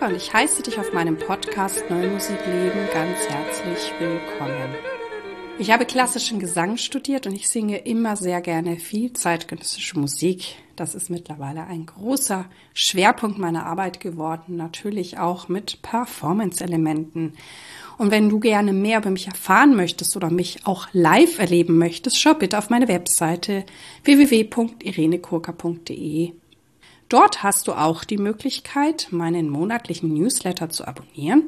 Anke und ich heiße dich auf meinem Podcast Neue Musik leben ganz herzlich willkommen. Ich habe klassischen Gesang studiert und ich singe immer sehr gerne viel zeitgenössische Musik. Das ist mittlerweile ein großer Schwerpunkt meiner Arbeit geworden, natürlich auch mit Performance-Elementen. Und wenn du gerne mehr über mich erfahren möchtest oder mich auch live erleben möchtest, schau bitte auf meine Webseite www.irenekurka.de. Dort hast du auch die Möglichkeit, meinen monatlichen Newsletter zu abonnieren.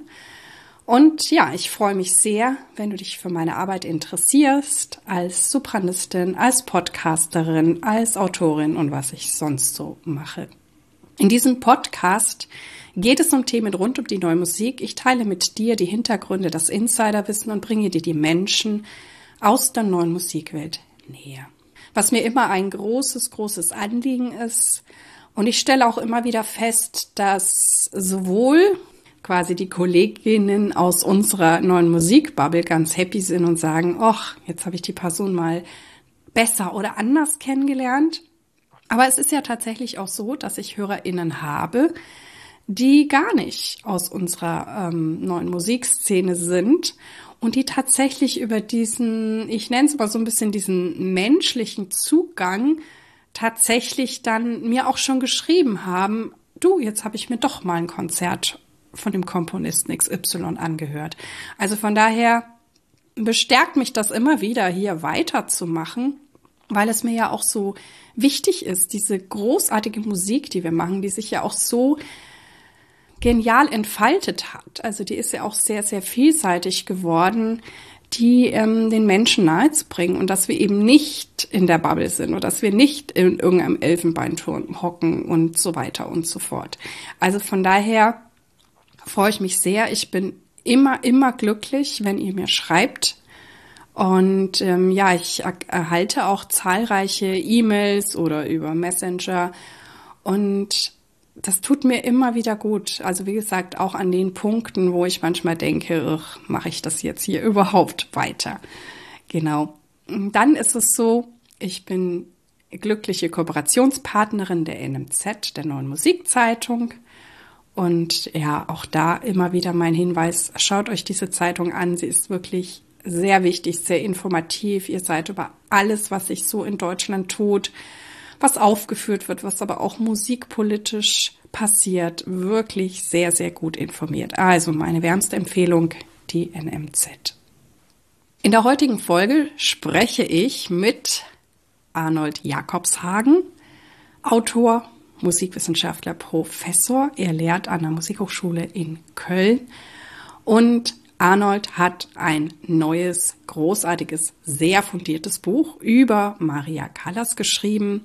Und ja, ich freue mich sehr, wenn du dich für meine Arbeit interessierst, als Sopranistin, als Podcasterin, als Autorin und was ich sonst so mache. In diesem Podcast geht es um Themen rund um die neue Musik. Ich teile mit dir die Hintergründe, das Insiderwissen und bringe dir die Menschen aus der neuen Musikwelt näher. Was mir immer ein großes Anliegen ist. Und ich stelle auch immer wieder fest, dass sowohl quasi die Kolleginnen aus unserer neuen Musikbubble ganz happy sind und sagen, ach, jetzt habe ich die Person mal besser oder anders kennengelernt. Aber es ist ja tatsächlich auch so, dass ich HörerInnen habe, die gar nicht aus unserer neuen Musikszene sind und die tatsächlich über diesen, ich nenne es mal so ein bisschen diesen menschlichen Zugang tatsächlich dann mir auch schon geschrieben haben, du, jetzt habe ich mir doch mal ein Konzert von dem Komponisten XY angehört. Also von daher bestärkt mich das immer wieder, hier weiterzumachen, weil es mir ja auch so wichtig ist, diese großartige Musik, die wir machen, die sich ja auch so genial entfaltet hat. Also die ist ja auch sehr vielseitig geworden, die den Menschen nahezubringen und dass wir eben nicht in der Bubble sind oder dass wir nicht in irgendeinem Elfenbeinturm hocken und so weiter und so fort. Also von daher freue ich mich sehr. Ich bin immer glücklich, wenn ihr mir schreibt. Und ich erhalte auch zahlreiche E-Mails oder über Messenger und das tut mir immer wieder gut. Also wie gesagt, auch an den Punkten, wo ich manchmal denke, mache ich das jetzt hier überhaupt weiter? Genau. Und dann ist es so, ich bin glückliche Kooperationspartnerin der NMZ, der Neuen Musikzeitung. Und ja, auch da immer wieder mein Hinweis, schaut euch diese Zeitung an. Sie ist wirklich sehr wichtig, sehr informativ. Ihr seid über alles, was sich so in Deutschland tut, was aufgeführt wird, was aber auch musikpolitisch passiert, wirklich sehr gut informiert. Also meine wärmste Empfehlung, die NMZ. In der heutigen Folge spreche ich mit Arnold Jakobshagen, Autor, Musikwissenschaftler, Professor. Er lehrt an der Musikhochschule in Köln und Arnold hat ein neues, großartiges, sehr fundiertes Buch über Maria Callas geschrieben.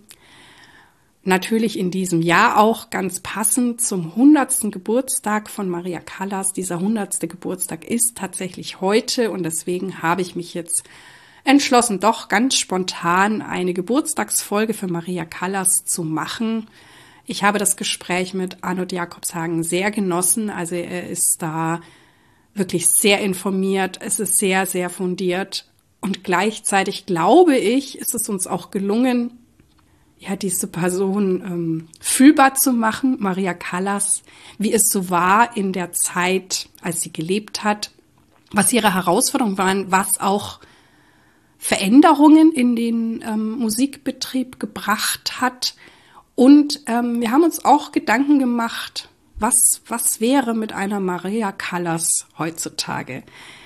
Natürlich in diesem Jahr auch ganz passend zum 100. Geburtstag von Maria Callas. Dieser 100. Geburtstag ist tatsächlich heute und deswegen habe ich mich jetzt entschlossen, doch ganz spontan eine Geburtstagsfolge für Maria Callas zu machen. Ich habe das Gespräch mit Arnold Jakobshagen sehr genossen. Also er ist da wirklich sehr informiert. Es ist sehr fundiert und gleichzeitig glaube ich, ist es uns auch gelungen, ja, diese Person fühlbar zu machen, Maria Callas, wie es so war in der Zeit, als sie gelebt hat, was ihre Herausforderungen waren, was auch Veränderungen in den Musikbetrieb gebracht hat. Und wir haben uns auch Gedanken gemacht, was wäre mit einer Maria Callas heutzutage?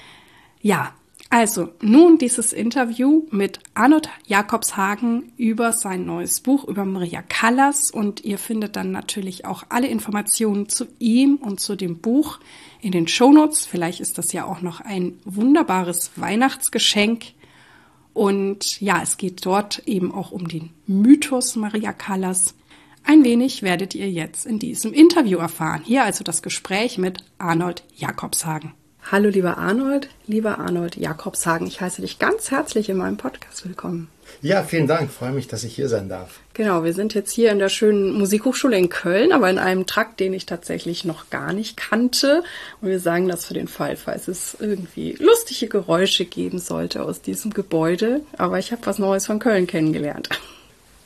Ja, also nun dieses Interview mit Arnold Jakobshagen über sein neues Buch über Maria Callas und ihr findet dann natürlich auch alle Informationen zu ihm und zu dem Buch in den Shownotes. Vielleicht ist das ja auch noch ein wunderbares Weihnachtsgeschenk und ja, es geht dort eben auch um den Mythos Maria Callas. Ein wenig werdet ihr jetzt in diesem Interview erfahren. Hier also das Gespräch mit Arnold Jakobshagen. Hallo lieber Arnold Jakobshagen, ich heiße dich ganz herzlich in meinem Podcast willkommen. Ja, vielen Dank, freue mich, dass ich hier sein darf. Genau, wir sind jetzt hier in der schönen Musikhochschule in Köln, aber in einem Trakt, den ich tatsächlich noch gar nicht kannte. Und wir sagen das für den Fall, falls es irgendwie lustige Geräusche geben sollte aus diesem Gebäude. Aber ich habe was Neues von Köln kennengelernt.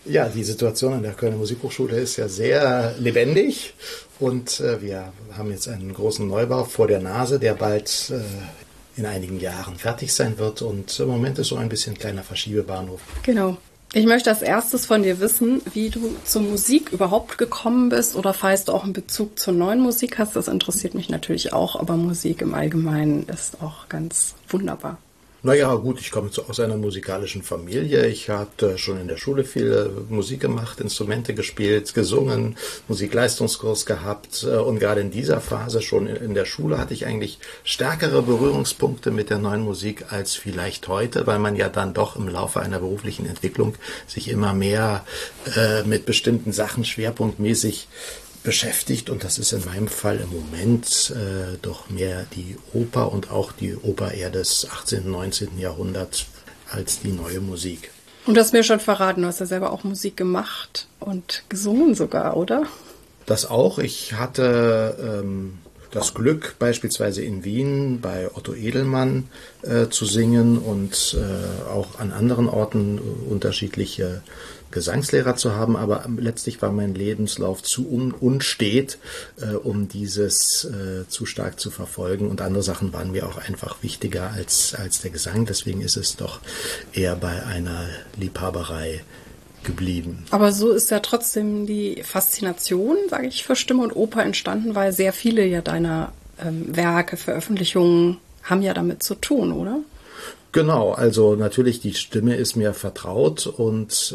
Ja, die Situation an der Kölner Musikhochschule ist ja sehr lebendig und wir haben jetzt einen großen Neubau vor der Nase, der bald in einigen Jahren fertig sein wird und im Moment ist so ein bisschen kleiner Verschiebebahnhof. Genau. Ich möchte als erstes von dir wissen, wie du zur Musik überhaupt gekommen bist oder falls du auch einen Bezug zur neuen Musik hast. Das interessiert mich natürlich auch, aber Musik im Allgemeinen ist auch ganz wunderbar. Naja, gut, ich komme aus einer musikalischen Familie. Ich habe schon in der Schule viel Musik gemacht, Instrumente gespielt, gesungen, Musikleistungskurs gehabt. Und gerade in dieser Phase, schon in der Schule, hatte ich eigentlich stärkere Berührungspunkte mit der neuen Musik als vielleicht heute, weil man ja dann doch im Laufe einer beruflichen Entwicklung sich immer mehr mit bestimmten Sachen schwerpunktmäßig beschäftigt und das ist in meinem Fall im Moment doch mehr die Oper und auch die Oper eher des 18., 19. Jahrhunderts als die neue Musik. Und du hast mir schon verraten, du hast ja selber auch Musik gemacht und gesungen sogar, oder? Das auch. Ich hatte das Glück, beispielsweise in Wien bei Otto Edelmann zu singen und auch an anderen Orten unterschiedliche Gesangslehrer zu haben, aber letztlich war mein Lebenslauf zu unstet, um dieses zu stark zu verfolgen und andere Sachen waren mir auch einfach wichtiger als der Gesang, deswegen ist es doch eher bei einer Liebhaberei geblieben. Aber so ist ja trotzdem die Faszination, sage ich, für Stimme und Oper entstanden, weil sehr viele ja deiner Werke, Veröffentlichungen haben ja damit zu tun, oder? Genau, also natürlich die Stimme ist mir vertraut und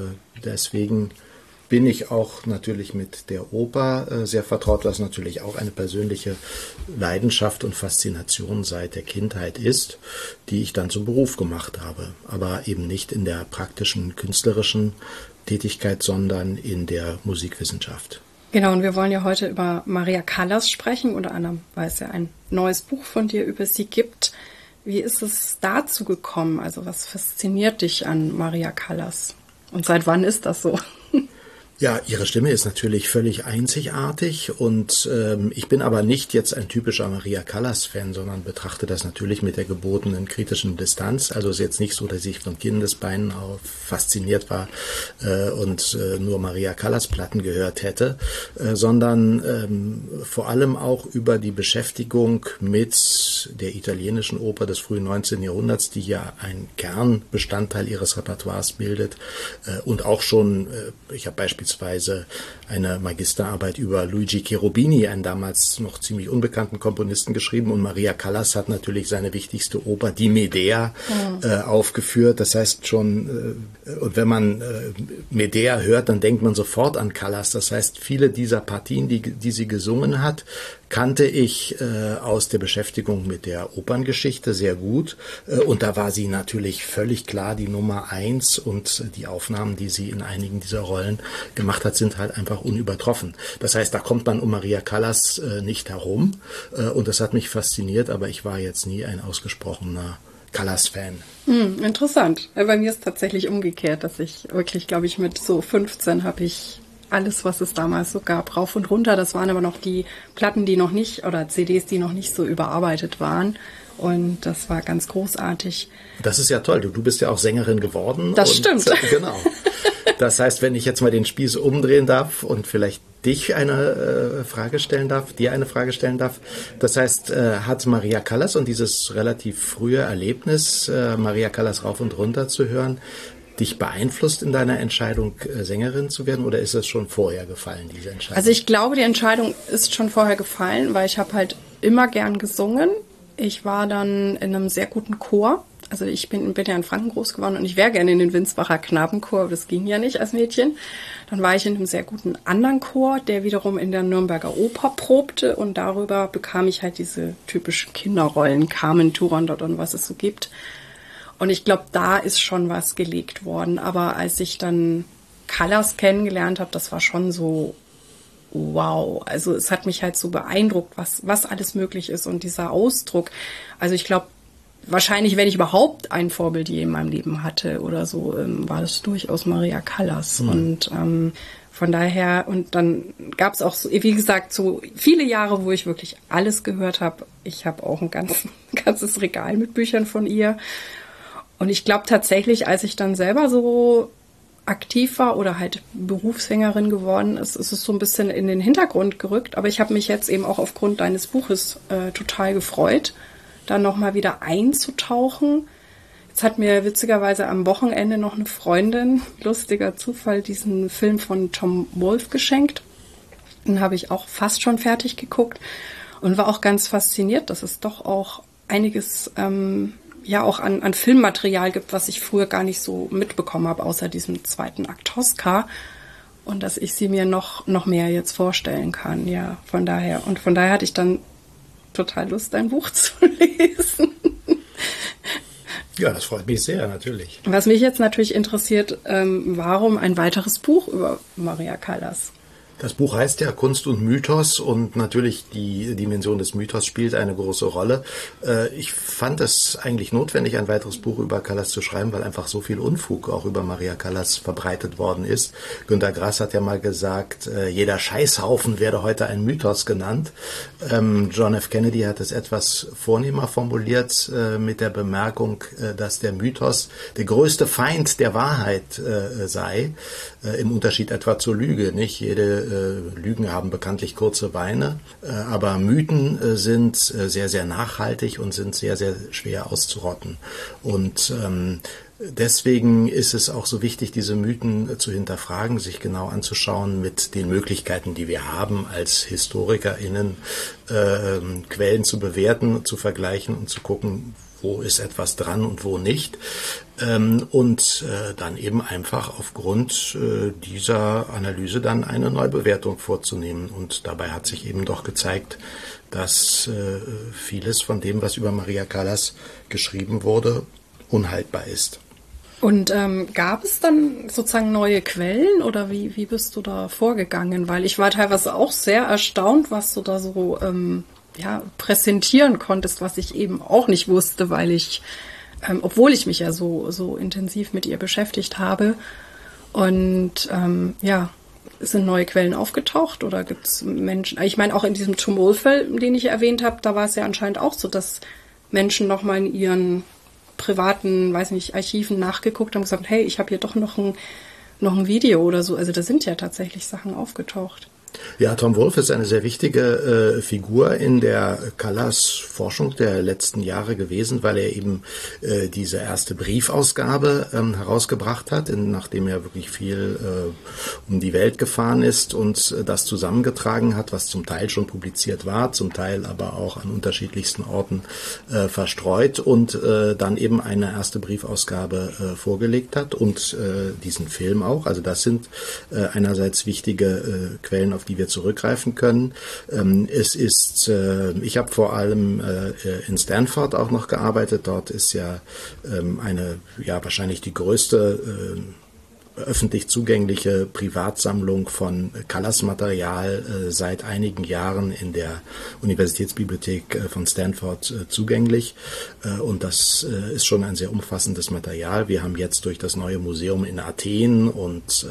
deswegen bin ich auch natürlich mit der Oper sehr vertraut, was natürlich auch eine persönliche Leidenschaft und Faszination seit der Kindheit ist, die ich dann zum Beruf gemacht habe, aber eben nicht in der praktischen künstlerischen Tätigkeit, sondern in der Musikwissenschaft. Genau, und wir wollen ja heute über Maria Callas sprechen, unter anderem, weil es ja ein neues Buch von dir über sie gibt. Wie ist es dazu gekommen? Also was fasziniert dich an Maria Callas? Und seit wann ist das so? Ja, ihre Stimme ist natürlich völlig einzigartig und ich bin aber nicht jetzt ein typischer Maria Callas-Fan, sondern betrachte das natürlich mit der gebotenen kritischen Distanz. Also es ist jetzt nicht so, dass ich von Kindesbeinen auf fasziniert war und nur Maria Callas-Platten gehört hätte, sondern vor allem auch über die Beschäftigung mit der italienischen Oper des frühen 19. Jahrhunderts, die ja ein Kernbestandteil ihres Repertoires bildet und auch schon, ich habe beispielsweise eine Magisterarbeit über Luigi Cherubini, einen damals noch ziemlich unbekannten Komponisten, geschrieben und Maria Callas hat natürlich seine wichtigste Oper, die Medea, aufgeführt. Das heißt schon, und wenn man Medea hört, dann denkt man sofort an Callas. Das heißt, viele dieser Partien, die sie gesungen hat, kannte ich aus der Beschäftigung mit der Operngeschichte sehr gut und da war sie natürlich völlig klar die Nummer 1 und die Aufnahmen, die sie in einigen dieser Rollen gemacht hat, sind halt einfach unübertroffen. Das heißt, da kommt man um Maria Callas nicht herum und das hat mich fasziniert, aber ich war jetzt nie ein ausgesprochener Callas-Fan. Interessant. Bei mir ist tatsächlich umgekehrt, dass ich wirklich, glaube ich, mit so 15 habe ich alles, was es damals so gab, rauf und runter. Das waren aber noch die Platten, die noch nicht, oder CDs, die noch nicht so überarbeitet waren. Und das war ganz großartig. Das ist ja toll. Du bist ja auch Sängerin geworden. Das stimmt. Genau. Das heißt, wenn ich jetzt mal den Spieß umdrehen darf und vielleicht dir eine Frage stellen darf, das heißt, hat Maria Callas und dieses relativ frühe Erlebnis, Maria Callas rauf und runter zu hören, dich beeinflusst in deiner Entscheidung, Sängerin zu werden, oder ist es schon vorher gefallen, diese Entscheidung? Also ich glaube, die Entscheidung ist schon vorher gefallen, weil ich habe halt immer gern gesungen. Ich war dann in einem sehr guten Chor. Also ich bin ja in Franken groß geworden und ich wäre gerne in den Winsbacher Knabenchor, aber das ging ja nicht als Mädchen. Dann war ich in einem sehr guten anderen Chor, der wiederum in der Nürnberger Oper probte und darüber bekam ich halt diese typischen Kinderrollen, Carmen, Turandot und was es so gibt. Und ich glaube, da ist schon was gelegt worden. Aber als ich dann Callas kennengelernt habe, das war schon so, wow. Also es hat mich halt so beeindruckt, was alles möglich ist und dieser Ausdruck. Also ich glaube, wahrscheinlich, wenn ich überhaupt ein Vorbild je in meinem Leben hatte oder so, war das durchaus Maria Callas. Und von daher, und dann gab es auch, so, wie gesagt, so viele Jahre, wo ich wirklich alles gehört habe. Ich habe auch ein ganzes Regal mit Büchern von ihr. Und ich glaube tatsächlich, als ich dann selber so aktiv war oder halt Berufssängerin geworden ist, ist es so ein bisschen in den Hintergrund gerückt. Aber ich habe mich jetzt eben auch aufgrund deines Buches total gefreut, da nochmal wieder einzutauchen. Jetzt hat mir witzigerweise am Wochenende noch eine Freundin, lustiger Zufall, diesen Film von Tom Wolfe geschenkt. Den habe ich auch fast schon fertig geguckt und war auch ganz fasziniert, dass es doch auch einiges auch an Filmmaterial gibt, was ich früher gar nicht so mitbekommen habe, außer diesem zweiten Akt Tosca. Und dass ich sie mir noch mehr jetzt vorstellen kann. Ja, von daher hatte ich dann total Lust, ein Buch zu lesen. Ja, das freut mich sehr, natürlich. Was mich jetzt natürlich interessiert, warum ein weiteres Buch über Maria Callas? Das Buch heißt ja Kunst und Mythos und natürlich die Dimension des Mythos spielt eine große Rolle. Ich fand es eigentlich notwendig, ein weiteres Buch über Callas zu schreiben, weil einfach so viel Unfug auch über Maria Callas verbreitet worden ist. Günter Grass hat ja mal gesagt, jeder Scheißhaufen werde heute ein Mythos genannt. John F. Kennedy hat es etwas vornehmer formuliert mit der Bemerkung, dass der Mythos der größte Feind der Wahrheit sei, im Unterschied etwa zur Lüge. Nicht jede Lügen haben bekanntlich kurze Beine, aber Mythen sind sehr, sehr nachhaltig und sind sehr, sehr schwer auszurotten. Und deswegen ist es auch so wichtig, diese Mythen zu hinterfragen, sich genau anzuschauen mit den Möglichkeiten, die wir haben, als HistorikerInnen Quellen zu bewerten, zu vergleichen und zu gucken, wo ist etwas dran und wo nicht. Und dann eben einfach aufgrund dieser Analyse dann eine Neubewertung vorzunehmen. Und dabei hat sich eben doch gezeigt, dass vieles von dem, was über Maria Callas geschrieben wurde, unhaltbar ist. Und gab es dann sozusagen neue Quellen oder wie bist du da vorgegangen? Weil ich war teilweise auch sehr erstaunt, was du da so präsentieren konntest, was ich eben auch nicht wusste, weil ich, obwohl ich mich ja so intensiv mit ihr beschäftigt habe. Und sind neue Quellen aufgetaucht oder gibt es Menschen, ich meine auch in diesem Tom Wolfe-Film, den ich erwähnt habe, da war es ja anscheinend auch so, dass Menschen nochmal in ihren privaten, Archiven nachgeguckt haben und gesagt, hey, ich habe hier doch noch ein Video oder so. Also da sind ja tatsächlich Sachen aufgetaucht. Ja, Tom Wolfe ist eine sehr wichtige Figur in der Callas-Forschung der letzten Jahre gewesen, weil er eben diese erste Briefausgabe herausgebracht hat, nachdem er wirklich viel um die Welt gefahren ist und das zusammengetragen hat, was zum Teil schon publiziert war, zum Teil aber auch an unterschiedlichsten Orten verstreut und dann eben eine erste Briefausgabe vorgelegt hat und diesen Film auch. Also das sind einerseits wichtige Quellen, auf die wir zurückgreifen können. Ich habe vor allem in Stanford auch noch gearbeitet. Dort ist ja wahrscheinlich die größte öffentlich zugängliche Privatsammlung von Callas-Material seit einigen Jahren in der Universitätsbibliothek von Stanford zugänglich. Und das ist schon ein sehr umfassendes Material. Wir haben jetzt durch das neue Museum in Athen und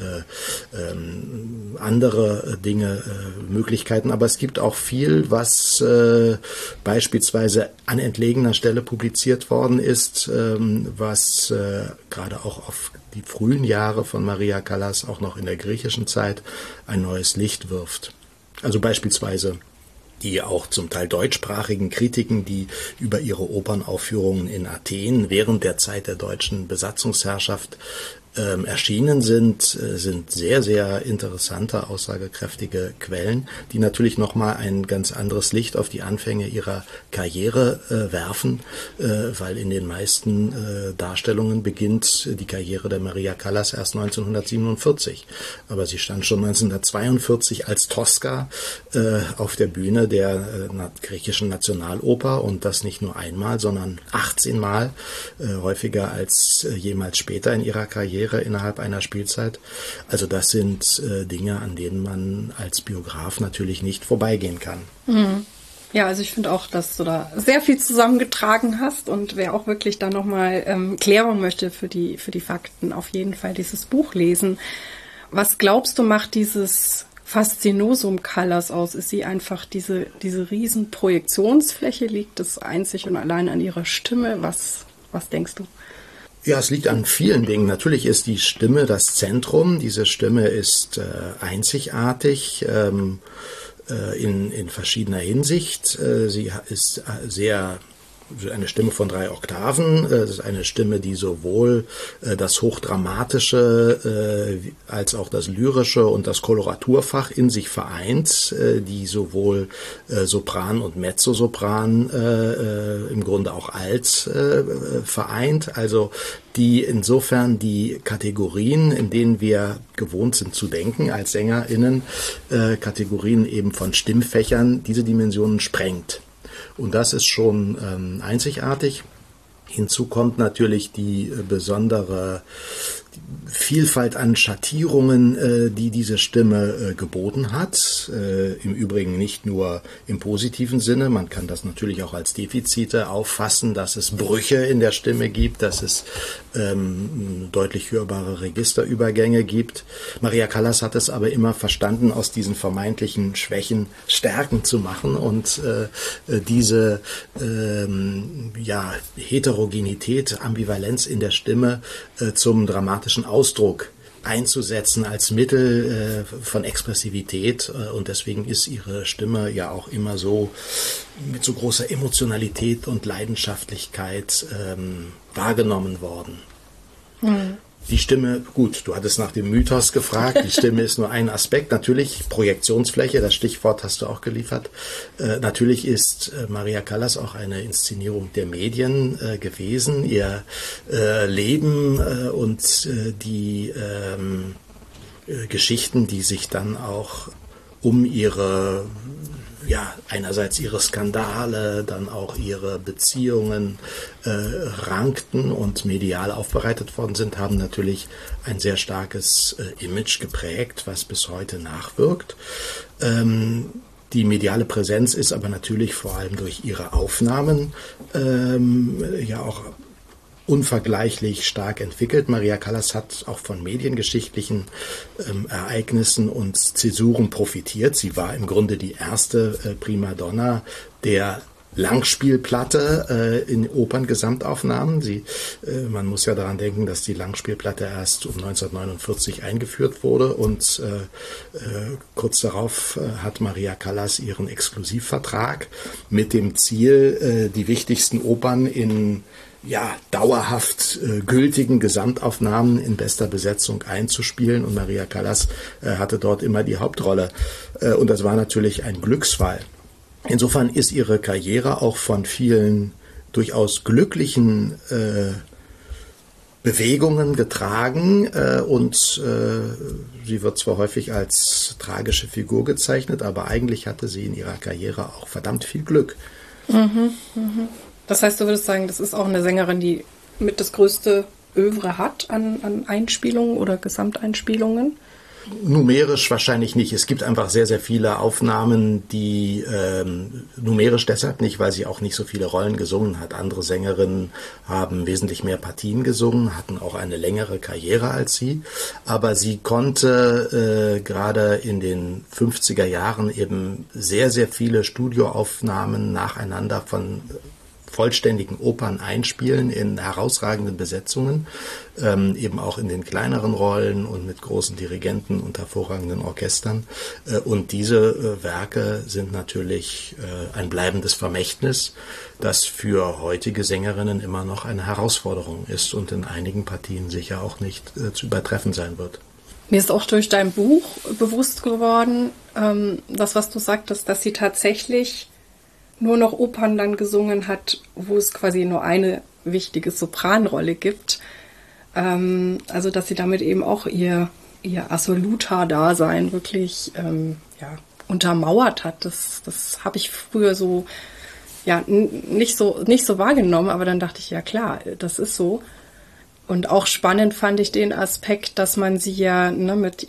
andere Dinge, Möglichkeiten. Aber es gibt auch viel, was beispielsweise an entlegener Stelle publiziert worden ist, was gerade auch auf die frühen Jahre von Maria Callas auch noch in der griechischen Zeit ein neues Licht wirft. Also beispielsweise die auch zum Teil deutschsprachigen Kritiken, die über ihre Opernaufführungen in Athen während der Zeit der deutschen Besatzungsherrschaft erschienen sind sehr, sehr interessante, aussagekräftige Quellen, die natürlich nochmal ein ganz anderes Licht auf die Anfänge ihrer Karriere werfen, weil in den meisten Darstellungen beginnt die Karriere der Maria Callas erst 1947. Aber sie stand schon 1942 als Tosca auf der Bühne der griechischen Nationaloper und das nicht nur einmal, sondern 18 Mal, häufiger als jemals später in ihrer Karriere innerhalb einer Spielzeit. Also das sind Dinge, an denen man als Biograf natürlich nicht vorbeigehen kann. Mhm. Ja, also ich finde auch, dass du da sehr viel zusammengetragen hast und wer auch wirklich da nochmal Klärung möchte für die Fakten, auf jeden Fall dieses Buch lesen. Was glaubst du, macht dieses Faszinosum Callas aus? Ist sie einfach diese riesen Projektionsfläche? Liegt es einzig und allein an ihrer Stimme? Was denkst du? Ja, es liegt an vielen Dingen. Natürlich ist die Stimme das Zentrum. Diese Stimme ist einzigartig in verschiedener Hinsicht. Sie ist sehr eine Stimme von 3 Oktaven. Das ist eine Stimme, die sowohl das Hochdramatische als auch das Lyrische und das Koloraturfach in sich vereint, die sowohl Sopran und Mezzosopran im Grunde auch alt vereint. Also die insofern die Kategorien, in denen wir gewohnt sind zu denken als SängerInnen, Kategorien eben von Stimmfächern, diese Dimensionen sprengt. Und das ist schon einzigartig. Hinzu kommt natürlich die besondere Vielfalt an Schattierungen, die diese Stimme geboten hat. Im Übrigen nicht nur im positiven Sinne. Man kann das natürlich auch als Defizite auffassen, dass es Brüche in der Stimme gibt, dass es deutlich hörbare Registerübergänge gibt. Maria Callas hat es aber immer verstanden, aus diesen vermeintlichen Schwächen Stärken zu machen und diese Heterogenität, Ambivalenz in der Stimme zum dramatischen Ausdruck einzusetzen als Mittel von Expressivität, und deswegen ist ihre Stimme ja auch immer so mit so großer Emotionalität und Leidenschaftlichkeit wahrgenommen worden. Mhm. Die Stimme, gut, du hattest nach dem Mythos gefragt, die Stimme ist nur ein Aspekt, natürlich Projektionsfläche, das Stichwort hast du auch geliefert. Natürlich ist Maria Callas auch eine Inszenierung der Medien gewesen, ihr Leben und die Geschichten, die sich dann auch um ihre, einerseits ihre Skandale, dann auch ihre Beziehungen rankten und medial aufbereitet worden sind, haben natürlich ein sehr starkes Image geprägt, was bis heute nachwirkt. Die mediale Präsenz ist aber natürlich vor allem durch ihre Aufnahmen auch unvergleichlich stark entwickelt. Maria Callas hat auch von mediengeschichtlichen Ereignissen und Zäsuren profitiert. Sie war im Grunde die erste Primadonna der Langspielplatte in Operngesamtaufnahmen. Man muss ja daran denken, dass die Langspielplatte erst um 1949 eingeführt wurde und kurz darauf hat Maria Callas ihren Exklusivvertrag mit dem Ziel, die wichtigsten Opern in dauerhaft gültigen Gesamtaufnahmen in bester Besetzung einzuspielen, und Maria Callas hatte dort immer die Hauptrolle, und das war natürlich ein Glücksfall. Insofern ist ihre Karriere auch von vielen durchaus glücklichen Bewegungen getragen und sie wird zwar häufig als tragische Figur gezeichnet, aber eigentlich hatte sie in ihrer Karriere auch verdammt viel Glück. Das heißt, du würdest sagen, das ist auch eine Sängerin, die mit das größte Œuvre hat an Einspielungen oder Gesamteinspielungen? Numerisch wahrscheinlich nicht. Es gibt einfach sehr, sehr viele Aufnahmen, die numerisch deshalb nicht, weil sie auch nicht so viele Rollen gesungen hat. Andere Sängerinnen haben wesentlich mehr Partien gesungen, hatten auch eine längere Karriere als sie. Aber sie konnte gerade in den 50er Jahren eben sehr, sehr viele Studioaufnahmen nacheinander von vollständigen Opern einspielen in herausragenden Besetzungen, eben auch in den kleineren Rollen und mit großen Dirigenten und hervorragenden Orchestern. Und diese Werke sind natürlich ein bleibendes Vermächtnis, das für heutige Sängerinnen immer noch eine Herausforderung ist und in einigen Partien sicher auch nicht zu übertreffen sein wird. Mir ist auch durch dein Buch bewusst geworden, das, was du sagtest, dass sie tatsächlich nur noch Opern dann gesungen hat, wo es quasi nur eine wichtige Sopranrolle gibt. Also dass sie damit eben auch ihr Assoluta-Dasein wirklich untermauert hat. Das habe ich früher so nicht so wahrgenommen, aber dann dachte ich, ja klar, das ist so. Und auch spannend fand ich den Aspekt, dass man sie ja mit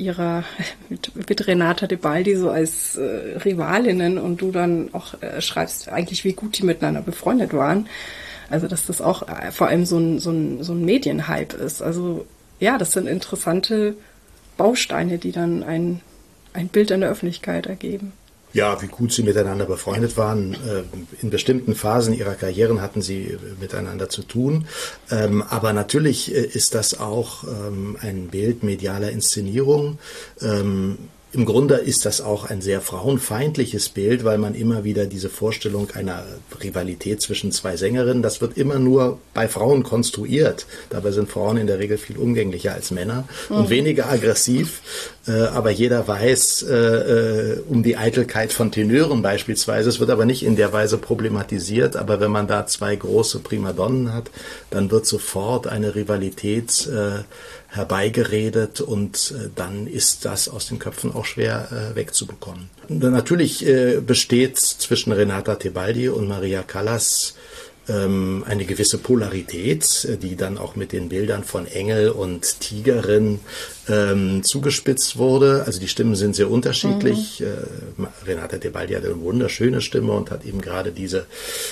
Renata Tebaldi so als Rivalinnen und du dann auch schreibst eigentlich, wie gut die miteinander befreundet waren. Also dass das auch vor allem so ein Medienhype ist. Also ja, das sind interessante Bausteine, die dann ein Bild in der Öffentlichkeit ergeben. Ja, wie gut sie miteinander befreundet waren. In bestimmten Phasen ihrer Karrieren hatten sie miteinander zu tun. Aber natürlich ist das auch ein Bild medialer Inszenierung. Im Grunde ist das auch ein sehr frauenfeindliches Bild, weil man immer wieder diese Vorstellung einer Rivalität zwischen zwei Sängerinnen, das wird immer nur bei Frauen konstruiert. Dabei sind Frauen in der Regel viel umgänglicher als Männer und weniger aggressiv. Aber jeder weiß um die Eitelkeit von Tenören beispielsweise. Es wird aber nicht in der Weise problematisiert. Aber wenn man da zwei große Primadonnen hat, dann wird sofort eine Rivalität herbeigeredet und dann ist das aus den Köpfen auch schwer wegzubekommen. Natürlich besteht zwischen Renata Tebaldi und Maria Callas eine gewisse Polarität, die dann auch mit den Bildern von Engel und Tigerin zugespitzt wurde. Also die Stimmen sind sehr unterschiedlich. Renata Tebaldi hat eine wunderschöne Stimme und hat eben gerade diese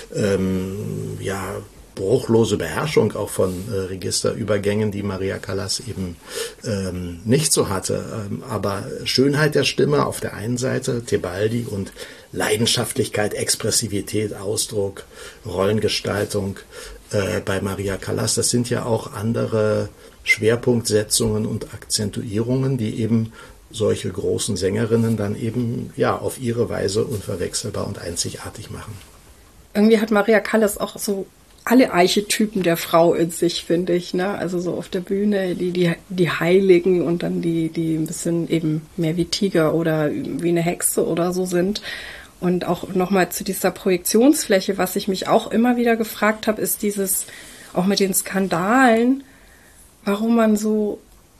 bruchlose Beherrschung auch von Registerübergängen, die Maria Callas eben nicht so hatte. Aber Schönheit der Stimme auf der einen Seite, Tebaldi, und Leidenschaftlichkeit, Expressivität, Ausdruck, Rollengestaltung bei Maria Callas, das sind ja auch andere Schwerpunktsetzungen und Akzentuierungen, die eben solche großen Sängerinnen dann eben auf ihre Weise unverwechselbar und einzigartig machen. Irgendwie hat Maria Callas auch so alle Archetypen der Frau in sich, finde ich, ne? Also so auf der Bühne die Heiligen und dann die ein bisschen eben mehr wie Tiger oder wie eine Hexe oder so sind. Und auch nochmal zu dieser Projektionsfläche, was ich mich auch immer wieder gefragt habe, ist dieses, auch mit den Skandalen, warum man so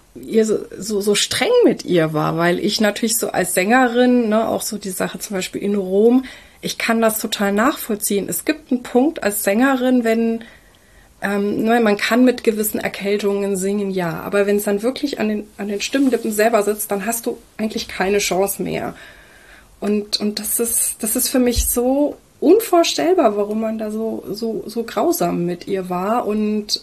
streng mit ihr war, weil ich natürlich so als Sängerin, ne, auch so die Sache zum Beispiel in Rom, ich kann das total nachvollziehen. Es gibt einen Punkt als Sängerin, wenn man kann mit gewissen Erkältungen singen, ja, aber wenn es dann wirklich an den Stimmlippen selber sitzt, dann hast du eigentlich keine Chance mehr. Und das ist für mich so unvorstellbar, warum man da so grausam mit ihr war. Und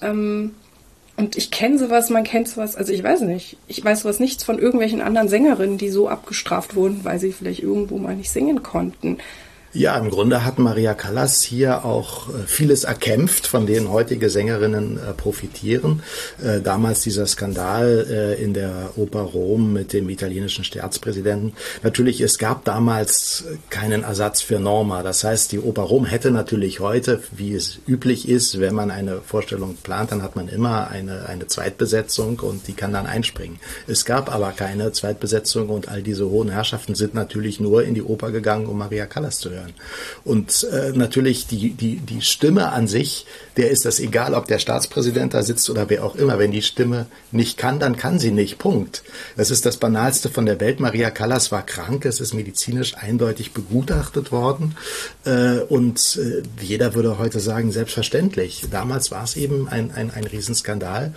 ich kenne sowas, man kennt sowas, also ich weiß nicht. Ich weiß sowas nichts von irgendwelchen anderen Sängerinnen, die so abgestraft wurden, weil sie vielleicht irgendwo mal nicht singen konnten. Ja, im Grunde hat Maria Callas hier auch vieles erkämpft, von denen heutige Sängerinnen profitieren. Damals dieser Skandal in der Oper Rom mit dem italienischen Staatspräsidenten. Natürlich, es gab damals keinen Ersatz für Norma. Das heißt, die Oper Rom hätte natürlich heute, wie es üblich ist, wenn man eine Vorstellung plant, dann hat man immer eine Zweitbesetzung und die kann dann einspringen. Es gab aber keine Zweitbesetzung und all diese hohen Herrschaften sind natürlich nur in die Oper gegangen, um Maria Callas zu hören. Und natürlich die Stimme an sich, der ist das egal, ob der Staatspräsident da sitzt oder wer auch immer. Wenn die Stimme nicht kann, dann kann sie nicht. Punkt. Das ist das Banalste von der Welt. Maria Callas war krank, es ist medizinisch eindeutig begutachtet worden. Und jeder würde heute sagen, selbstverständlich. Damals war es eben ein Riesenskandal.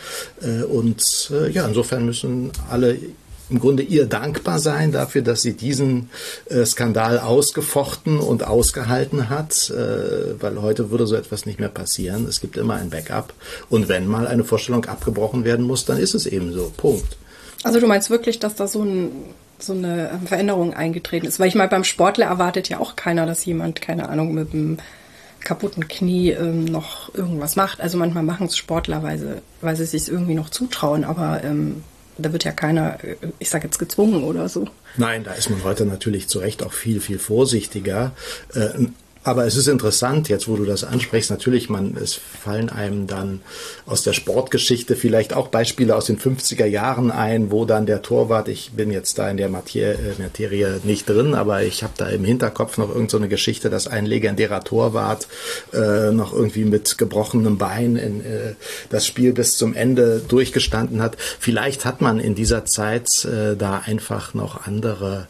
Insofern müssen alle im Grunde ihr dankbar sein dafür, dass sie diesen Skandal ausgefochten und ausgehalten hat, weil heute würde so etwas nicht mehr passieren. Es gibt immer ein Backup und wenn mal eine Vorstellung abgebrochen werden muss, dann ist es eben so. Punkt. Also du meinst wirklich, dass da so eine Veränderung eingetreten ist? Weil ich meine, beim Sportler erwartet ja auch keiner, dass jemand, keine Ahnung, mit einem kaputten Knie noch irgendwas macht. Also manchmal machen es Sportler, weil sie sich irgendwie noch zutrauen, aber da wird ja keiner, ich sage jetzt, gezwungen oder so. Nein, da ist man heute natürlich zu Recht auch viel, viel vorsichtiger. Aber es ist interessant, jetzt wo du das ansprichst, natürlich, es fallen einem dann aus der Sportgeschichte vielleicht auch Beispiele aus den 50er Jahren ein, wo dann der Torwart, ich bin jetzt da in der Materie nicht drin, aber ich habe da im Hinterkopf noch irgend so eine Geschichte, dass ein legendärer Torwart noch irgendwie mit gebrochenem Bein das Spiel bis zum Ende durchgestanden hat. Vielleicht hat man in dieser Zeit da einfach noch andere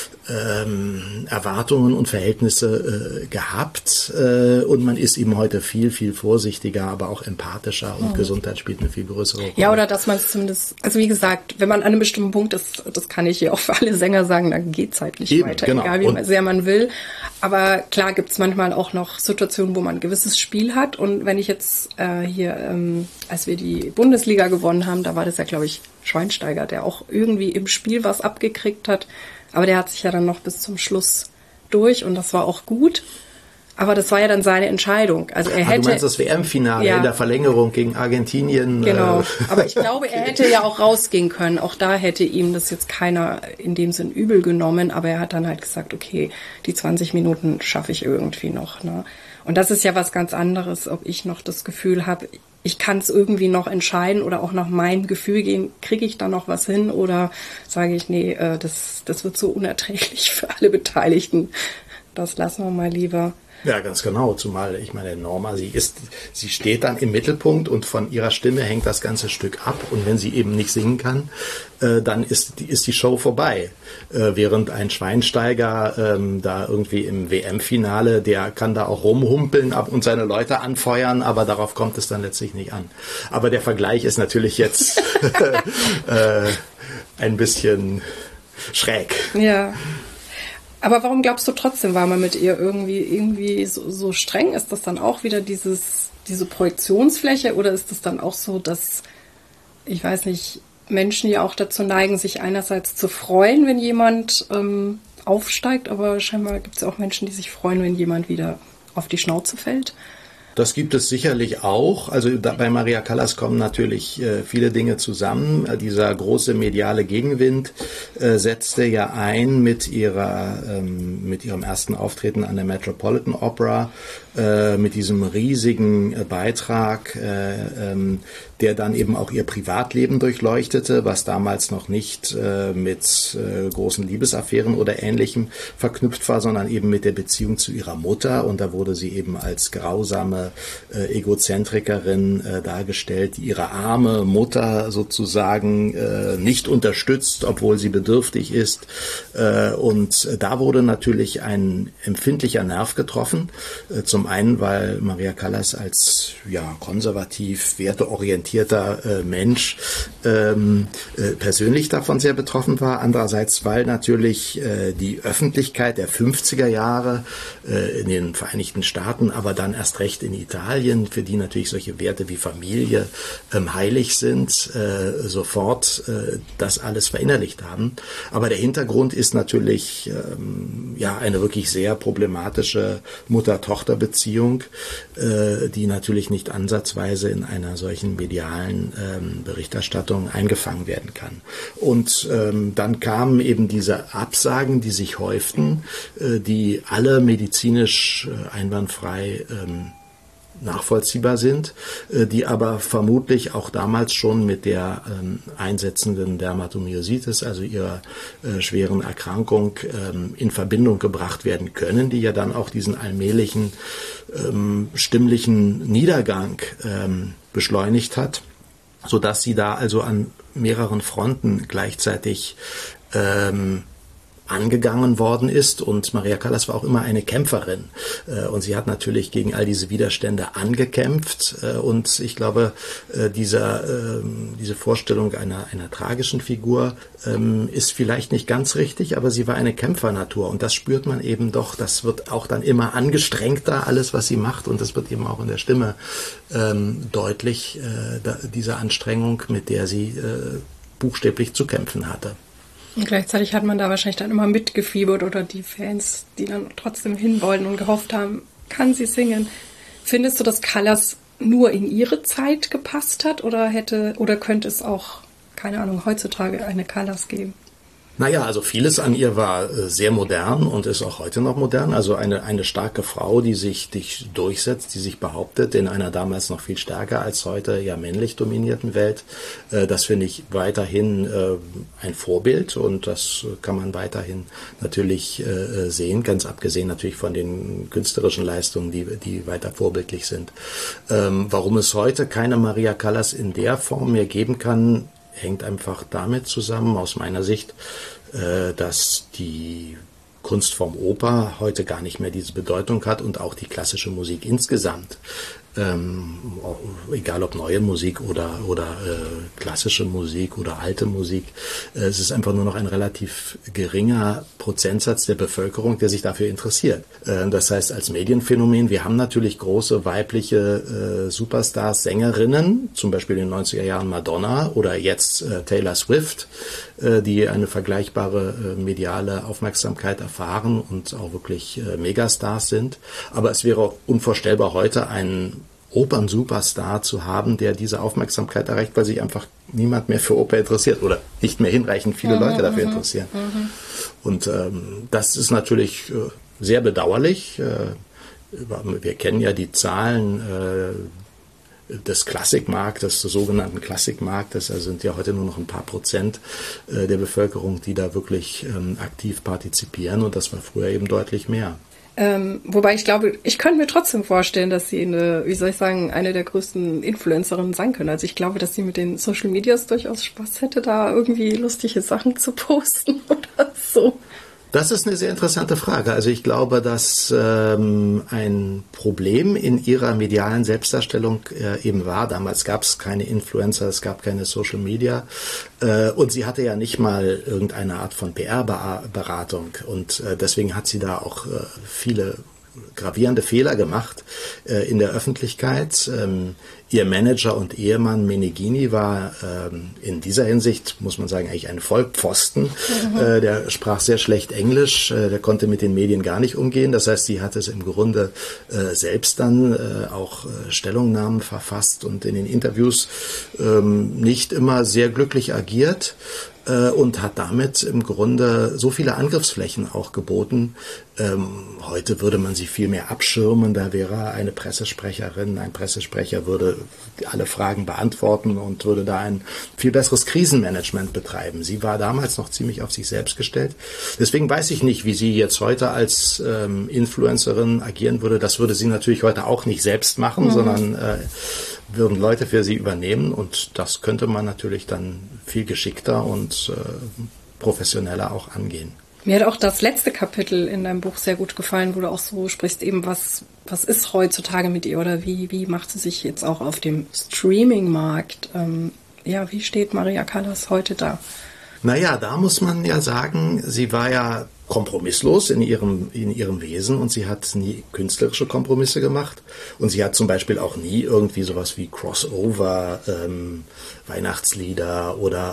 Erwartungen und Verhältnisse gehabt und man ist eben heute viel, viel vorsichtiger, aber auch empathischer und Gesundheit spielt eine viel größere Rolle. Ja, oder dass man es zumindest, also wie gesagt, wenn man an einem bestimmten Punkt ist, das kann ich hier auch für alle Sänger sagen, dann geht's halt nicht weiter, genau. Egal wie sehr man will. Aber klar gibt's manchmal auch noch Situationen, wo man ein gewisses Spiel hat und wenn ich jetzt als wir die Bundesliga gewonnen haben, da war das ja, glaube ich, Schweinsteiger, der auch irgendwie im Spiel was abgekriegt hat. Aber der hat sich ja dann noch bis zum Schluss durch und das war auch gut. Aber das war ja dann seine Entscheidung. Also er hätte. Du meinst das WM-Finale in der Verlängerung gegen Argentinien? Genau. Aber ich glaube, er hätte ja auch rausgehen können. Auch da hätte ihm das jetzt keiner in dem Sinn übel genommen. Aber er hat dann halt gesagt, okay, die 20 Minuten schaffe ich irgendwie noch. Ne? Und das ist ja was ganz anderes, ob ich noch das Gefühl habe, ich kann es irgendwie noch entscheiden oder auch nach meinem Gefühl gehen, kriege ich da noch was hin oder sage ich, nee, das wird so unerträglich für alle Beteiligten. Das lassen wir mal lieber. Ja, ganz genau. Zumal, ich meine, Norma, sie steht dann im Mittelpunkt und von ihrer Stimme hängt das ganze Stück ab. Und wenn sie eben nicht singen kann, dann ist die Show vorbei. Während ein Schweinsteiger da irgendwie im WM-Finale, der kann da auch rumhumpeln und seine Leute anfeuern, aber darauf kommt es dann letztlich nicht an. Aber der Vergleich ist natürlich jetzt ein bisschen schräg. Ja. Aber warum glaubst du trotzdem, war man mit ihr irgendwie so streng? Ist das dann auch wieder diese Projektionsfläche oder ist das dann auch so, dass, ich weiß nicht, Menschen ja auch dazu neigen, sich einerseits zu freuen, wenn jemand aufsteigt, aber scheinbar gibt es auch Menschen, die sich freuen, wenn jemand wieder auf die Schnauze fällt? Das gibt es sicherlich auch. Also bei Maria Callas kommen natürlich viele Dinge zusammen. Dieser große mediale Gegenwind setzte ja ein mit ihrem ersten Auftreten an der Metropolitan Opera, mit diesem riesigen Beitrag, der dann eben auch ihr Privatleben durchleuchtete, was damals noch nicht mit großen Liebesaffären oder Ähnlichem verknüpft war, sondern eben mit der Beziehung zu ihrer Mutter. Und da wurde sie eben als grausame Egozentrikerin dargestellt, die ihre arme Mutter sozusagen nicht unterstützt, obwohl sie bedürftig ist. Und da wurde natürlich ein empfindlicher Nerv getroffen. Zum einen, weil Maria Callas als konservativ, werteorientierter Mensch persönlich davon sehr betroffen war. Andererseits, weil natürlich die Öffentlichkeit der 50er Jahre in den Vereinigten Staaten, aber dann erst recht in Italien, für die natürlich solche Werte wie Familie heilig sind, sofort das alles verinnerlicht haben. Aber der Hintergrund ist natürlich eine wirklich sehr problematische Mutter-Tochter-Beziehung, die natürlich nicht ansatzweise in einer solchen medialen Berichterstattung eingefangen werden kann. Und dann kamen eben diese Absagen, die sich häuften, die alle medizinisch einwandfrei nachvollziehbar sind, die aber vermutlich auch damals schon mit der einsetzenden Dermatomyositis, also ihrer schweren Erkrankung, in Verbindung gebracht werden können, die ja dann auch diesen allmählichen stimmlichen Niedergang beschleunigt hat, sodass sie da also an mehreren Fronten gleichzeitig angegangen worden ist. Und Maria Callas war auch immer eine Kämpferin. Und sie hat natürlich gegen all diese Widerstände angekämpft. Und ich glaube, diese Vorstellung einer tragischen Figur ist vielleicht nicht ganz richtig, aber sie war eine Kämpfernatur. Und das spürt man eben doch. Das wird auch dann immer angestrengter, alles, was sie macht. Und das wird eben auch in der Stimme deutlich, diese Anstrengung, mit der sie buchstäblich zu kämpfen hatte. Und gleichzeitig hat man da wahrscheinlich dann immer mitgefiebert oder die Fans, die dann trotzdem hin wollten und gehofft haben, kann sie singen. Findest du, dass Callas nur in ihre Zeit gepasst hat oder könnte es auch, keine Ahnung, heutzutage eine Callas geben? Naja, also vieles an ihr war sehr modern und ist auch heute noch modern. Also eine starke Frau, die sich durchsetzt, die sich behauptet in einer damals noch viel stärker als heute männlich dominierten Welt. Das finde ich weiterhin ein Vorbild und das kann man weiterhin natürlich sehen, ganz abgesehen natürlich von den künstlerischen Leistungen, die weiter vorbildlich sind. Warum es heute keine Maria Callas in der Form mehr geben kann, hängt einfach damit zusammen, aus meiner Sicht, dass die Kunstform Oper heute gar nicht mehr diese Bedeutung hat und auch die klassische Musik insgesamt egal ob neue Musik oder klassische Musik oder alte Musik. Es ist einfach nur noch ein relativ geringer Prozentsatz der Bevölkerung, der sich dafür interessiert. Das heißt, als Medienphänomen, wir haben natürlich große weibliche Superstars, Sängerinnen, zum Beispiel in den 90er Jahren Madonna oder jetzt Taylor Swift, die eine vergleichbare mediale Aufmerksamkeit erfahren und auch wirklich Megastars sind. Aber es wäre unvorstellbar, heute einen Opern-Superstar zu haben, der diese Aufmerksamkeit erreicht, weil sich einfach niemand mehr für Oper interessiert oder nicht mehr hinreichend viele Leute dafür interessieren. Und das ist natürlich sehr bedauerlich. Wir kennen ja die Zahlen des Klassikmarktes, des sogenannten Klassikmarktes. Also sind ja heute nur noch ein paar Prozent der Bevölkerung, die da wirklich aktiv partizipieren. Und das war früher eben deutlich mehr. Wobei ich glaube, ich könnte mir trotzdem vorstellen, dass sie eine der größten Influencerinnen sein können. Also ich glaube, dass sie mit den Social Medias durchaus Spaß hätte, da irgendwie lustige Sachen zu posten oder so. Das ist eine sehr interessante Frage. Also ich glaube, dass ein Problem in ihrer medialen Selbstdarstellung eben war. Damals gab es keine Influencer, es gab keine Social Media und sie hatte ja nicht mal irgendeine Art von PR-Beratung und deswegen hat sie da auch viele gravierende Fehler gemacht in der Öffentlichkeit. Ihr Manager und Ehemann Meneghini war in dieser Hinsicht, muss man sagen, eigentlich ein Vollpfosten. Der sprach sehr schlecht Englisch, der konnte mit den Medien gar nicht umgehen. Das heißt, sie hat es im Grunde selbst dann auch Stellungnahmen verfasst und in den Interviews nicht immer sehr glücklich agiert. Und hat damit im Grunde so viele Angriffsflächen auch geboten. Heute würde man sie viel mehr abschirmen, da wäre eine Pressesprecherin, ein Pressesprecher würde alle Fragen beantworten und würde da ein viel besseres Krisenmanagement betreiben. Sie war damals noch ziemlich auf sich selbst gestellt. Deswegen weiß ich nicht, wie sie jetzt heute als Influencerin agieren würde. Das würde sie natürlich heute auch nicht selbst machen, sondern würden Leute für sie übernehmen und das könnte man natürlich dann viel geschickter und professioneller auch angehen. Mir hat auch das letzte Kapitel in deinem Buch sehr gut gefallen, wo du auch so sprichst, eben was ist heutzutage mit ihr oder wie macht sie sich jetzt auch auf dem Streaming-Markt? Wie steht Maria Callas heute da? Naja, da muss man ja sagen, sie war ja kompromisslos in ihrem Wesen und sie hat nie künstlerische Kompromisse gemacht und sie hat zum Beispiel auch nie irgendwie sowas wie Crossover, Weihnachtslieder oder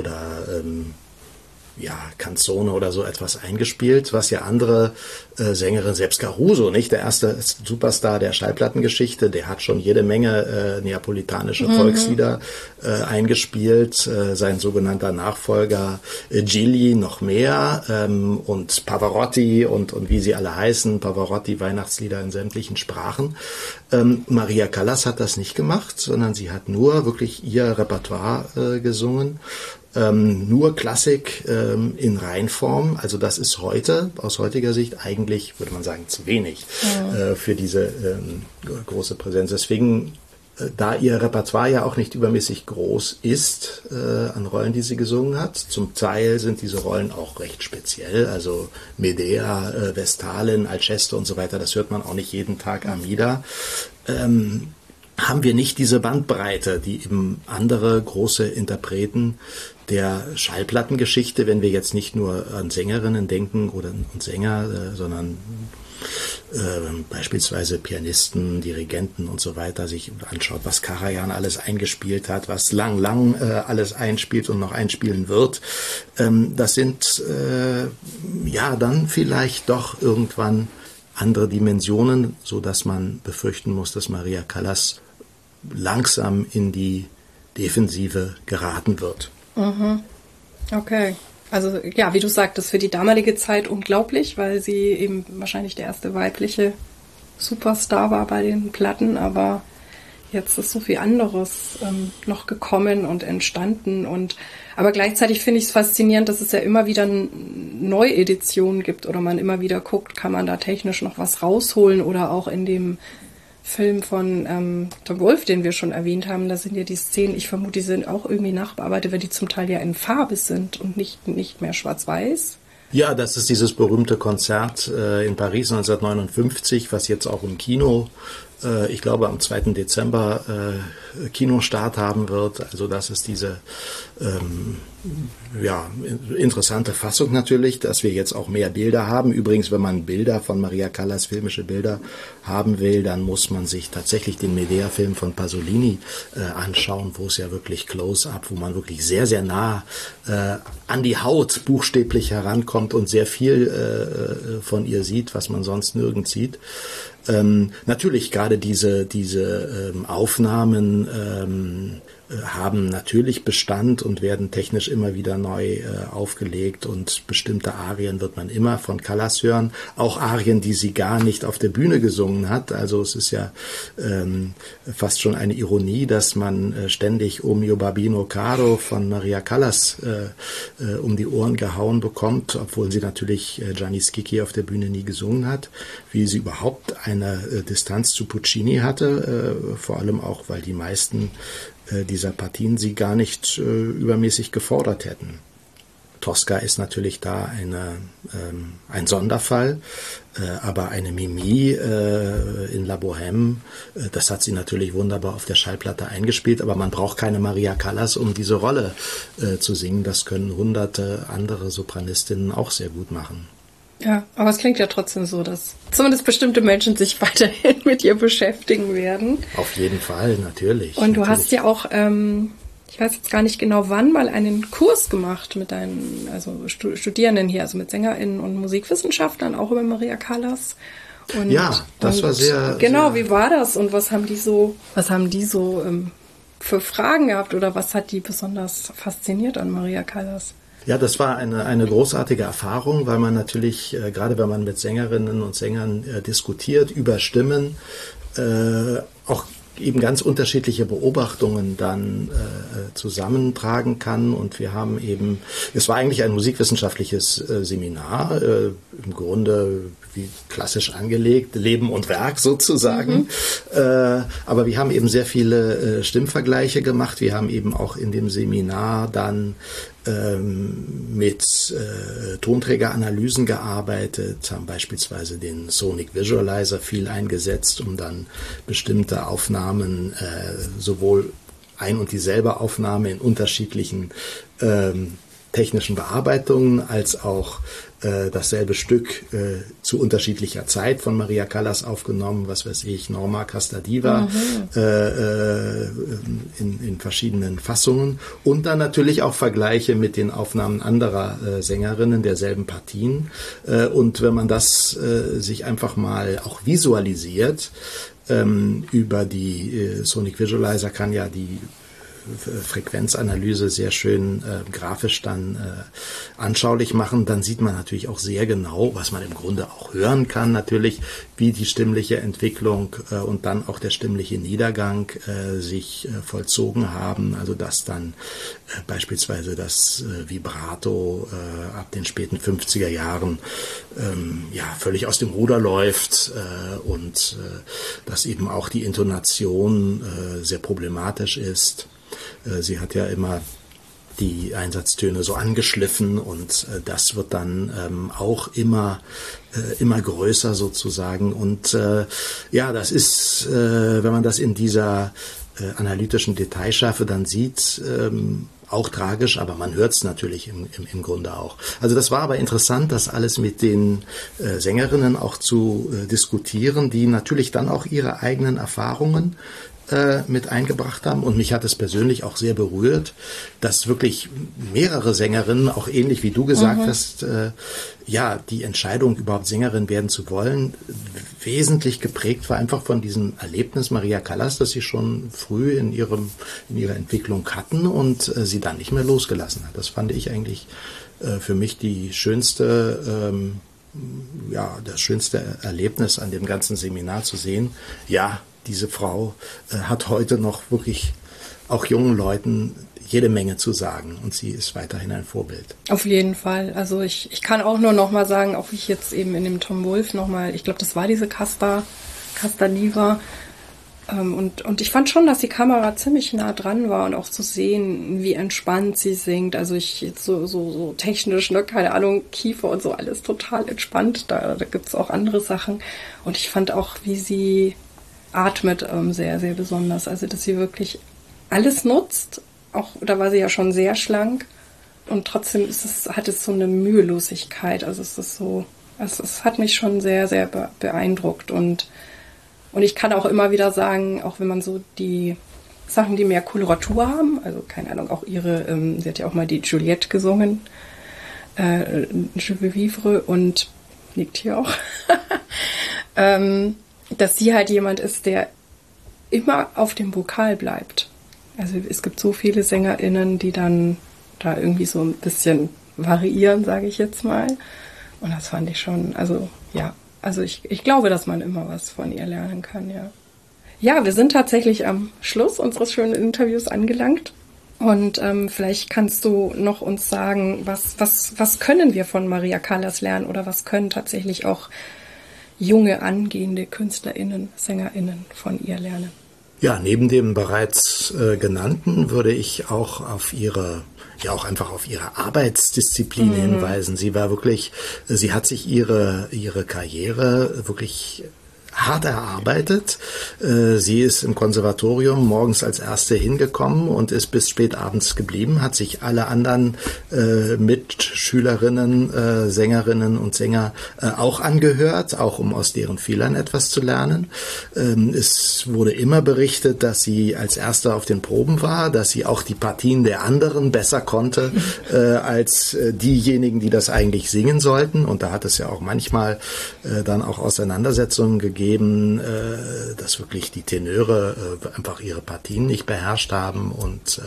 Canzone oder so etwas eingespielt, was ja andere Sängerinnen, selbst Caruso, nicht der erste Superstar der Schallplattengeschichte, der hat schon jede Menge neapolitanische Volkslieder eingespielt, sein sogenannter Nachfolger Gilli noch mehr und Pavarotti und wie sie alle heißen, Pavarotti Weihnachtslieder in sämtlichen Sprachen. Maria Callas hat das nicht gemacht, sondern sie hat nur wirklich ihr Repertoire gesungen. Nur Klassik in Reinform, also das ist heute, aus heutiger Sicht eigentlich, würde man sagen, zu wenig für diese große Präsenz. Deswegen, da ihr Repertoire ja auch nicht übermäßig groß ist an Rollen, die sie gesungen hat, zum Teil sind diese Rollen auch recht speziell, also Medea, Vestalin, Alceste und so weiter, das hört man auch nicht jeden Tag Amida. Haben wir nicht diese Bandbreite, die eben andere große Interpreten der Schallplattengeschichte, wenn wir jetzt nicht nur an Sängerinnen denken oder an Sänger, sondern beispielsweise Pianisten, Dirigenten und so weiter, sich anschaut, was Karajan alles eingespielt hat, was lang alles einspielt und noch einspielen wird. Das sind dann vielleicht doch irgendwann andere Dimensionen, so dass man befürchten muss, dass Maria Callas langsam in die Defensive geraten wird. Okay. Also ja, wie du sagtest, für die damalige Zeit unglaublich, weil sie eben wahrscheinlich der erste weibliche Superstar war bei den Platten, aber jetzt ist so viel anderes noch gekommen und entstanden aber gleichzeitig finde ich es faszinierend, dass es ja immer wieder Neueditionen gibt oder man immer wieder guckt, kann man da technisch noch was rausholen oder auch in dem Film von Tom Wolfe, den wir schon erwähnt haben, da sind ja die Szenen, ich vermute, die sind auch irgendwie nachbearbeitet, weil die zum Teil ja in Farbe sind und nicht mehr schwarz-weiß. Ja, das ist dieses berühmte Konzert in Paris 1959, was jetzt auch im Kino ich glaube am 2. Dezember Kinostart haben wird. Also das ist diese interessante Fassung natürlich, dass wir jetzt auch mehr Bilder haben. Übrigens, wenn man Bilder von Maria Callas, filmische Bilder haben will, dann muss man sich tatsächlich den Medea-Film von Pasolini anschauen, wo es ja wirklich Close-up, wo man wirklich sehr, sehr nah an die Haut buchstäblich herankommt und sehr viel von ihr sieht, was man sonst nirgends sieht. Natürlich gerade diese Aufnahmen haben natürlich Bestand und werden technisch immer wieder neu aufgelegt, und bestimmte Arien wird man immer von Callas hören, auch Arien, die sie gar nicht auf der Bühne gesungen hat. Also es ist ja fast schon eine Ironie, dass man ständig O mio Babbino Caro von Maria Callas um die Ohren gehauen bekommt, obwohl sie natürlich Gianni Schicchi auf der Bühne nie gesungen hat, wie sie überhaupt eine Distanz zu Puccini hatte, vor allem auch, weil die meisten dieser Partien sie gar nicht übermäßig gefordert hätten. Tosca ist natürlich da ein Sonderfall, aber eine Mimi in La Bohème, das hat sie natürlich wunderbar auf der Schallplatte eingespielt, aber man braucht keine Maria Callas, um diese Rolle zu singen. Das können hunderte andere Sopranistinnen auch sehr gut machen. Ja, aber es klingt ja trotzdem so, dass zumindest bestimmte Menschen sich weiterhin mit ihr beschäftigen werden. Auf jeden Fall, natürlich. Und du hast ja auch, ich weiß jetzt gar nicht genau wann, mal einen Kurs gemacht mit deinen Studierenden hier, also mit SängerInnen und Musikwissenschaftlern, auch über Maria Callas. Und, ja, das war sehr... Genau, sehr, wie war das und was haben die so für Fragen gehabt oder was hat die besonders fasziniert an Maria Callas? Ja, das war eine großartige Erfahrung, weil man natürlich, gerade wenn man mit Sängerinnen und Sängern diskutiert über Stimmen, auch eben ganz unterschiedliche Beobachtungen dann zusammentragen kann. Und wir haben eben, es war eigentlich ein musikwissenschaftliches Seminar, im Grunde wie klassisch angelegt, Leben und Werk sozusagen. Aber wir haben eben sehr viele Stimmvergleiche gemacht. Wir haben eben auch in dem Seminar dann mit Tonträgeranalysen gearbeitet, haben beispielsweise den Sonic Visualizer viel eingesetzt, um dann bestimmte Aufnahmen, sowohl ein und dieselbe Aufnahme in unterschiedlichen technischen Bearbeitungen als auch dasselbe Stück zu unterschiedlicher Zeit von Maria Callas aufgenommen, was weiß ich, Norma Casta Diva, in verschiedenen Fassungen, und dann natürlich auch Vergleiche mit den Aufnahmen anderer Sängerinnen derselben Partien. Und wenn man das sich einfach mal auch visualisiert, über die Sonic Visualizer kann ja die Frequenzanalyse sehr schön grafisch dann anschaulich machen, dann sieht man natürlich auch sehr genau, was man im Grunde auch hören kann, natürlich, wie die stimmliche Entwicklung und dann auch der stimmliche Niedergang sich vollzogen haben. Also dass dann beispielsweise das Vibrato ab den späten 50er Jahren völlig aus dem Ruder läuft und dass eben auch die Intonation sehr problematisch ist. Sie hat ja immer die Einsatztöne so angeschliffen und das wird dann auch immer größer sozusagen. Und das ist, wenn man das in dieser analytischen Detailschärfe dann sieht, auch tragisch, aber man hört es natürlich im Grunde auch. Also das war aber interessant, das alles mit den Sängerinnen auch zu diskutieren, die natürlich dann auch ihre eigenen Erfahrungen mit eingebracht haben. Und mich hat es persönlich auch sehr berührt, dass wirklich mehrere Sängerinnen, auch ähnlich wie du gesagt hast, die Entscheidung, überhaupt Sängerin werden zu wollen, wesentlich geprägt war einfach von diesem Erlebnis Maria Callas, das sie schon früh in ihrer Entwicklung hatten und sie dann nicht mehr losgelassen hat. Das fand ich eigentlich für mich das schönste Erlebnis an dem ganzen Seminar zu sehen. Ja, diese Frau hat heute noch wirklich auch jungen Leuten jede Menge zu sagen und sie ist weiterhin ein Vorbild. Auf jeden Fall. Also ich kann auch nur noch mal sagen, auch wie ich jetzt eben in dem Tom Wolfe noch mal, ich glaube, das war diese Casta Diva, und ich fand schon, dass die Kamera ziemlich nah dran war und auch zu sehen, wie entspannt sie singt. Also ich jetzt so technisch, ne, keine Ahnung, Kiefer und so alles total entspannt. Da gibt's auch andere Sachen und ich fand auch, wie sie atmet sehr, sehr besonders. Also, dass sie wirklich alles nutzt. Auch da war sie ja schon sehr schlank. Und trotzdem hat es so eine Mühelosigkeit. Also es hat mich schon sehr, sehr beeindruckt. Und ich kann auch immer wieder sagen, auch wenn man so die Sachen, die mehr Koloratur haben, also keine Ahnung, auch sie hat ja auch mal die Juliette gesungen, Je veux vivre, und liegt hier auch, dass sie halt jemand ist, der immer auf dem Vokal bleibt. Also es gibt so viele SängerInnen, die dann da irgendwie so ein bisschen variieren, sage ich jetzt mal. Und das fand ich schon, ich glaube, dass man immer was von ihr lernen kann, ja. Ja, wir sind tatsächlich am Schluss unseres schönen Interviews angelangt. Und vielleicht kannst du noch uns sagen, was können wir von Maria Callas lernen oder was können tatsächlich auch junge, angehende KünstlerInnen, SängerInnen von ihr lernen? Ja, neben dem bereits genannten würde ich auch auf ihre Arbeitsdisziplin hinweisen. Sie hat sich ihre Karriere wirklich hart erarbeitet. Sie ist im Konservatorium morgens als Erste hingekommen und ist bis spät abends geblieben, hat sich alle anderen Mitschülerinnen, Sängerinnen und Sänger auch angehört, auch um aus deren Fehlern etwas zu lernen. Es wurde immer berichtet, dass sie als Erste auf den Proben war, dass sie auch die Partien der anderen besser konnte als diejenigen, die das eigentlich singen sollten. Und da hat es ja auch manchmal dann auch Auseinandersetzungen gegeben, dass wirklich die Tenöre einfach ihre Partien nicht beherrscht haben und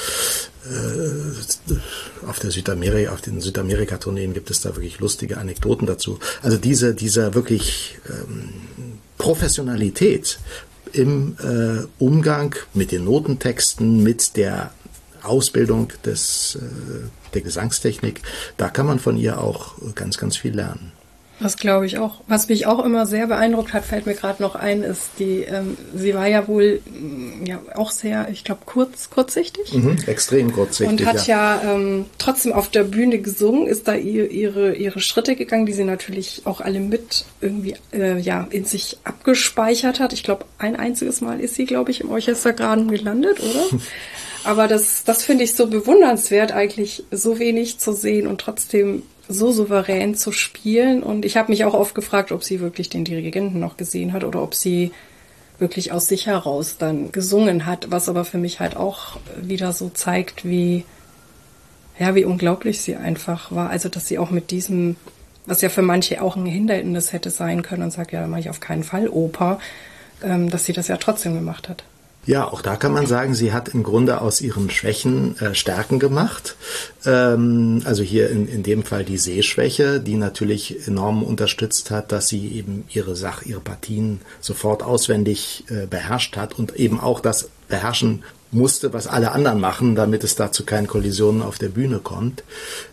auf den Südamerika-Tourneen gibt es da wirklich lustige Anekdoten dazu. Also dieser wirklich Professionalität im Umgang mit den Notentexten, mit der Ausbildung der Gesangstechnik, da kann man von ihr auch ganz, ganz viel lernen. Das glaube ich auch. Was mich auch immer sehr beeindruckt hat, fällt mir gerade noch ein, ist sie war ja wohl auch sehr, ich glaube, kurzsichtig. Extrem kurzsichtig. Und hat trotzdem auf der Bühne gesungen, ist da ihre Schritte gegangen, die sie natürlich auch alle mit irgendwie in sich abgespeichert hat. Ich glaube, ein einziges Mal ist sie, glaube ich, im Orchestergraben gelandet, oder? Aber das finde ich so bewundernswert, eigentlich so wenig zu sehen und trotzdem so souverän zu spielen. Und ich habe mich auch oft gefragt, ob sie wirklich den Dirigenten noch gesehen hat oder ob sie wirklich aus sich heraus dann gesungen hat, was aber für mich halt auch wieder so zeigt, wie unglaublich sie einfach war. Also, dass sie auch mit diesem, was ja für manche auch ein Hindernis hätte sein können und sagt, ja, da mache ich auf keinen Fall Oper, dass sie das ja trotzdem gemacht hat. Ja, auch da kann man sagen, sie hat im Grunde aus ihren Schwächen Stärken gemacht. Also hier in dem Fall die Sehschwäche, die natürlich enorm unterstützt hat, dass sie eben ihre Partien sofort auswendig beherrscht hat und eben auch das beherrschen musste, was alle anderen machen, damit es da zu keinen Kollisionen auf der Bühne kommt.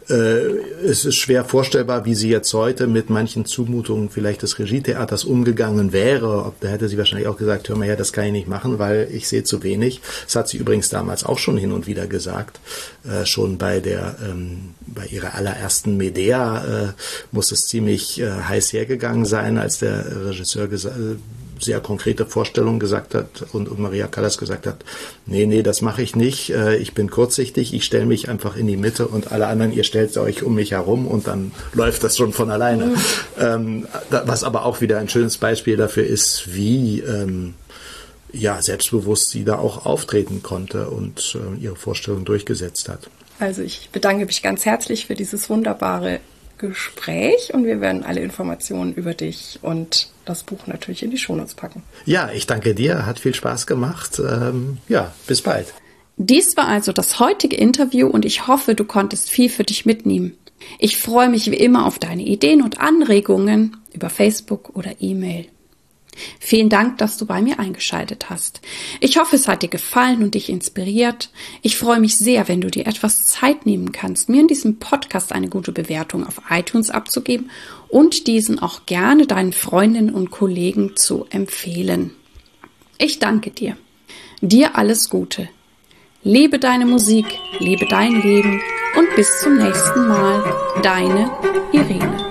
Es ist schwer vorstellbar, wie sie jetzt heute mit manchen Zumutungen vielleicht des Regietheaters umgegangen wäre. Da hätte sie wahrscheinlich auch gesagt, hör mal her, das kann ich nicht machen, weil ich sehe zu wenig. Das hat sie übrigens damals auch schon hin und wieder gesagt. Schon bei ihrer allerersten Medea muss es ziemlich heiß hergegangen sein, als der Regisseur sehr konkrete Vorstellungen gesagt hat und Maria Callas gesagt hat, nee, das mache ich nicht, ich bin kurzsichtig, ich stelle mich einfach in die Mitte und alle anderen, ihr stellt euch um mich herum und dann läuft das schon von alleine. Was aber auch wieder ein schönes Beispiel dafür ist, wie selbstbewusst sie da auch auftreten konnte und ihre Vorstellung durchgesetzt hat. Also ich bedanke mich ganz herzlich für dieses wunderbare Gespräch und wir werden alle Informationen über dich und das Buch natürlich in die Shownotes packen. Ja, ich danke dir, hat viel Spaß gemacht. Bis bald. Dies war also das heutige Interview und ich hoffe, du konntest viel für dich mitnehmen. Ich freue mich wie immer auf deine Ideen und Anregungen über Facebook oder E-Mail. Vielen Dank, dass du bei mir eingeschaltet hast. Ich hoffe, es hat dir gefallen und dich inspiriert. Ich freue mich sehr, wenn du dir etwas Zeit nehmen kannst, mir in diesem Podcast eine gute Bewertung auf iTunes abzugeben und diesen auch gerne deinen Freundinnen und Kollegen zu empfehlen. Ich danke dir. Dir alles Gute. Lebe deine Musik, lebe dein Leben und bis zum nächsten Mal. Deine Irene.